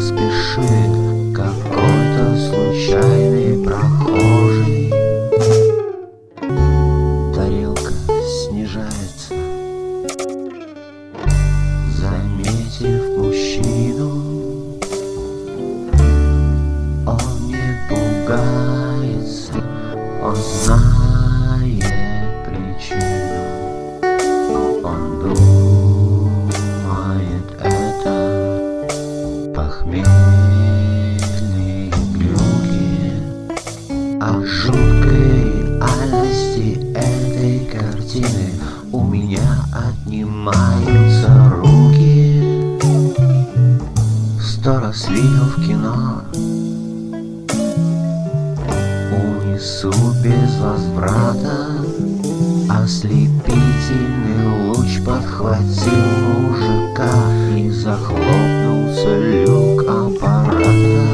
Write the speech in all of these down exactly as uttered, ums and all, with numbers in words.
спешит какой-то случайный прохожий. Тарелка снижается, заметив мужчину. Он не пугается, он знает причину. Он думает, это похмельные глюки. О жуткой реальности этой картины у меня отнимаются руки. Сто раз видел в кино, унесу без возврата. Ослепительный луч подхватил мужика, и захлопнулся люк аппарата.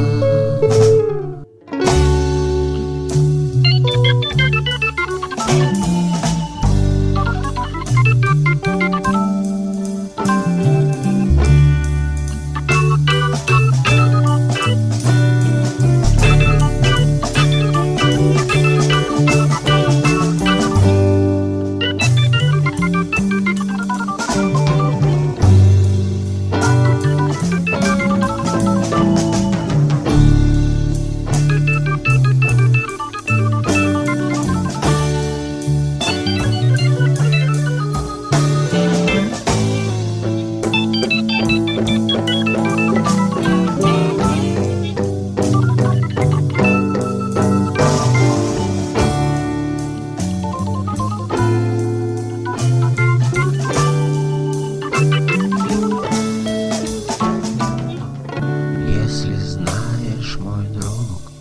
Если знаешь, мой друг,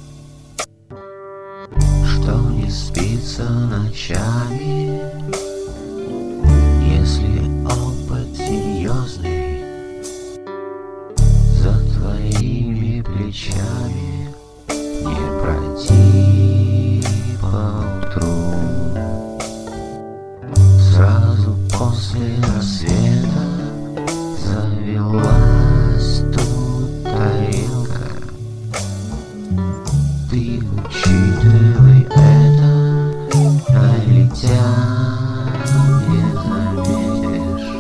что не спится ночами, если опыт серьезный за твоими плечами, не пройти поутру. Сразу после рассвета завелась тут тарелка. Ты учитывай это, налетя не заметишь.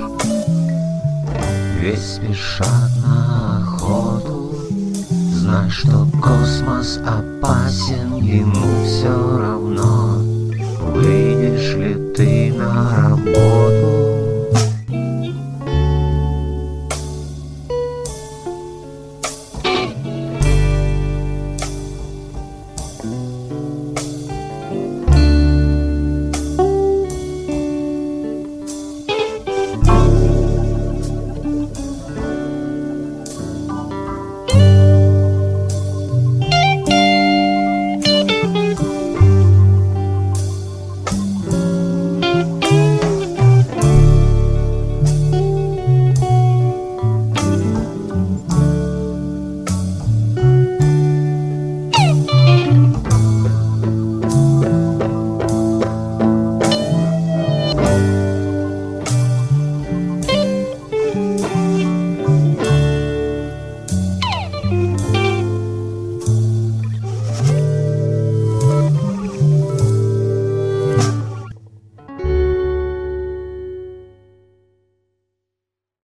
Весь спешат на охоту, знай, что космос опасен, ему все равно, выйдешь ли ты на работу.